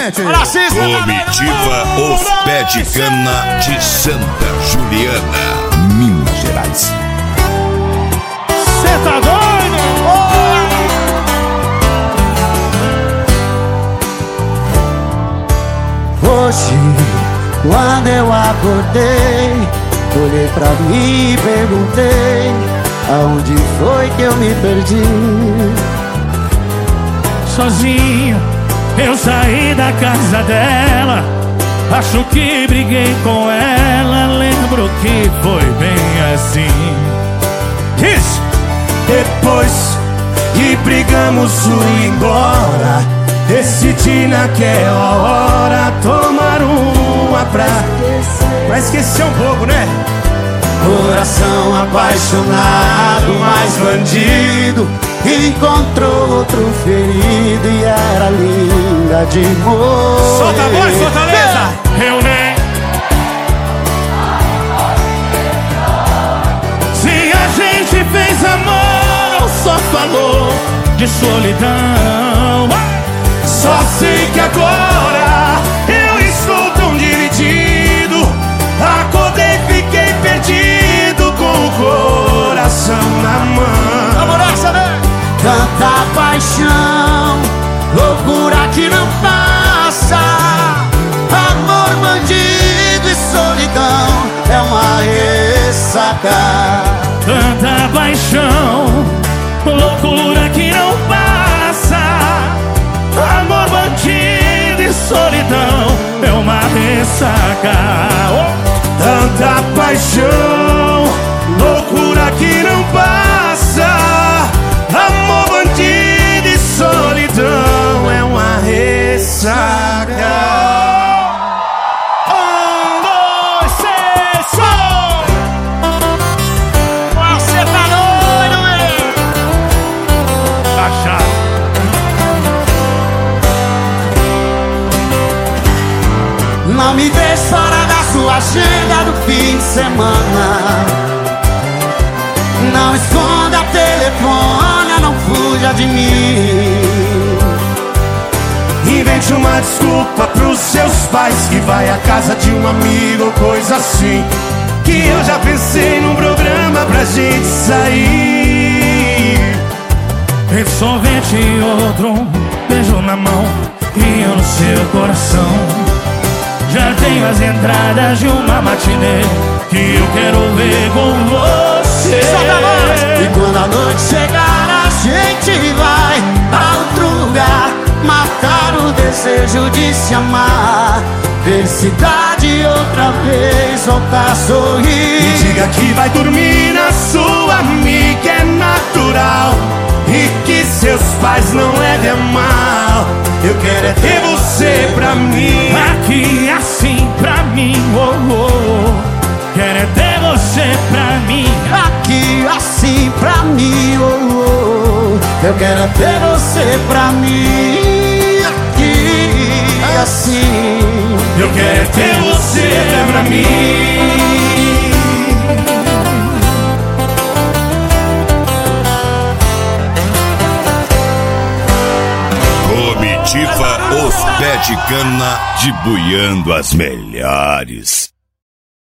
Comitiva Os Pé de Cana de Santa Juliana, Minas Gerais. Cê tá doido? Hoje, quando eu acordei, olhei pra mim e perguntei: aonde foi que eu me perdi? Sozinho eu saí da casa dela, acho que briguei com ela, lembro que foi bem assim. Diz! Depois que brigamos fui embora, decidi naquela hora tomar uma pra esquecer um pouco, né? Coração apaixonado, mais bandido, encontrou outro ferido e era linda de morrer. Solta a voz, Fortaleza! Eu nem. Se a gente fez amor, só falou de solidão. Só sei que agora eu estou tão dividido. Acordei, fiquei perdido com o coração na mão. Amoraça, né? Tanta paixão, loucura que não passa. Amor, bandido e solidão é uma ressaca. Tanta paixão, loucura que não passa. Amor, bandido e solidão é uma ressaca. Tanta paixão, loucura que não passa. Amor, bandido e solidão é uma ressaca. Você tá doido, meu? Achado. Não me deixe fora da sua agenda do fim de semana. Não esconda telefone, não fuja de mim. Invente uma desculpa pros seus pais, que vai à casa de um amigo ou coisa assim. Que eu já pensei num programa pra gente sair. Sorvete e outro beijo na mão e eu no seu coração. Já tenho as entradas de uma matinê que eu quero ver com você. E quando a noite chegar, a gente vai a outro lugar, matar o desejo de se amar. Felicidade outra vez, voltar a sorrir. E diga que vai dormir na sua amiga, é natural. E que seus pais não levem a mal. Eu quero é ter você pra mim. Aqui assim pra mim, oh, oh. Quero é ter você pra mim. Aqui assim pra mim, oh, oh. Eu quero é ter você pra mim. Aqui assim. Eu quero é ter você pra mim. Comitiva Os Pé de Cana, dibuiando as melhores.